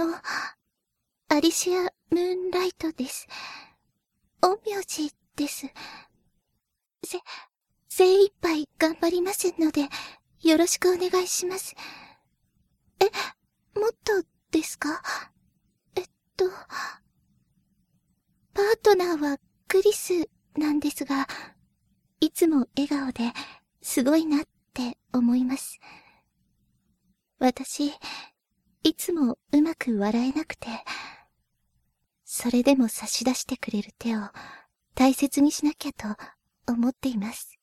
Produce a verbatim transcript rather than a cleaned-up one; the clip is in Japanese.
の、アリシア・ムーンライトです。陰陽師です。せ、精一杯頑張りますので、よろしくお願いします。え、もっとですか？えっと、パートナーはクリスなんですが、いつも笑顔ですごいなって思います。私、いつもうまく笑えなくて、それでも差し出してくれる手を大切にしなきゃと思っています。